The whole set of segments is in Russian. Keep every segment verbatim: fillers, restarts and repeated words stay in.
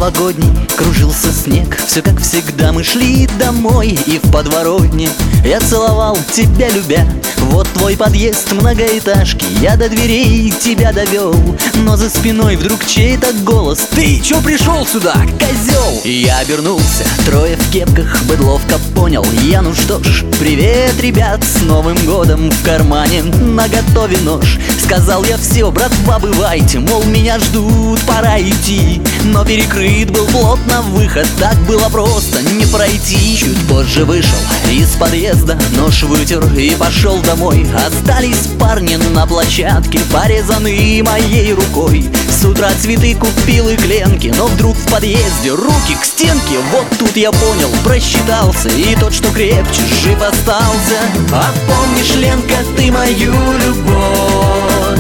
новогодний кружился снег. Все как всегда, мы шли домой, и в подворотне я целовал тебя, любя. Вот твой подъезд многоэтажки, я до дверей тебя довел. Но за спиной вдруг чей-то голос: ты чё пришел сюда, козел? Я обернулся, трое в кепках, быдловка понял я. Ну что ж, привет, ребят, с Новым годом. В кармане наготове нож. Сказал я: все, братва, бывайте, мол, меня ждут, пора идти. Но перекрыт был плотно выход, так было просто не пройти. Чуть позже вышел из подъезда, нож вытер и пошел домой. Остались парни на площадке, порезанные моей рукой. С утра цветы купил и кленки, но вдруг в подъезде руки к стенке. Вот тут я понял, просчитался, и тот, что крепче, жив остался. А помнишь, Ленка, ты мою любовь?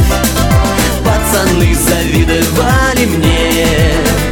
Пацаны завидовали мне.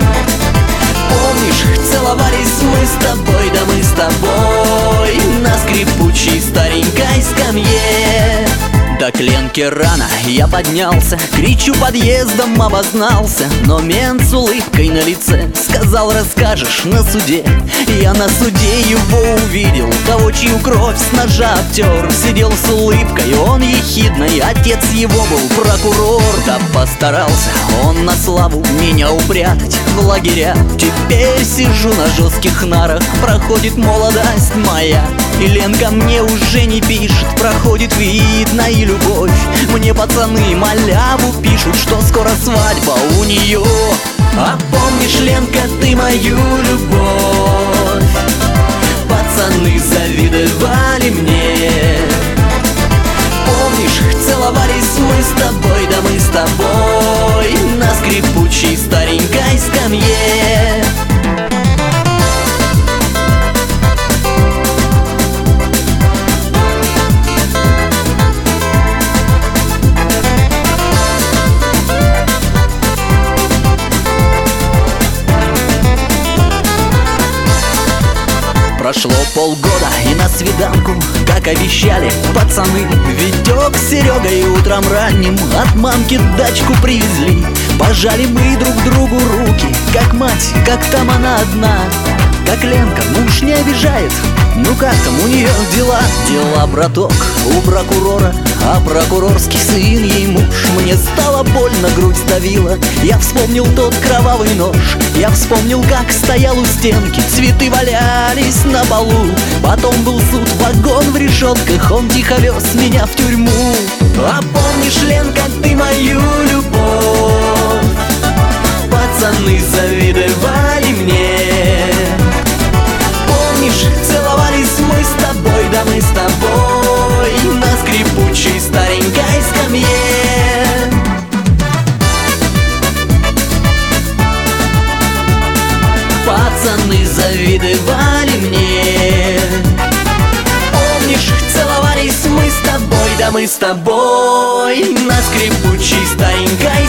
Помнишь, целовались мы с тобой, да мы с тобой на скрипучей старенькой скамье. До кленки рано я поднялся, кричу подъездом, обознался. Но мент с улыбкой на лице сказал: расскажешь на суде. Я на суде его увидел, того, чью кровь с ножа обтер. Сидел с улыбкой, он ехидный, отец его был прокурор. Да постарался он на славу меня упрятать в лагеря. Теперь сижу на жестких нарах, проходит молодость моя. И Ленка мне уже не пишет, проходит видно и любовь. Мне пацаны маляву пишут, что скоро свадьба у нее. А помнишь, Ленка, ты мою любовь? Пацаны завидовали мне. Помнишь, целовались мы с тобой, да мы с тобой на скрипучей старенькой скамье. Прошло полгода, и на свиданку, как обещали пацаны, Витек с Серегой утром ранним от мамки дачку привезли. Пожали мы друг другу руки, как мать, как там она одна. Как Ленка, муж не обижает, ну как там у нее дела? Дела, браток, у прокурора, а прокурорский сын ей муж. Мне стало больно, грудь сдавила, я вспомнил тот кровавый нож. Я вспомнил, как стоял у стенки, цветы валялись на полу. Потом был суд, вагон в решетках, он тихо вез меня в тюрьму. А помнишь, Ленка, ты мою любовь? Пацаны завидовали мне. Помнишь, целовались мы с тобой, да мы с тобой на скрипучей старенькой скамье. Пацаны завидовали мне. Помнишь, целовались мы с тобой, да мы с тобой на скрипучей старенькой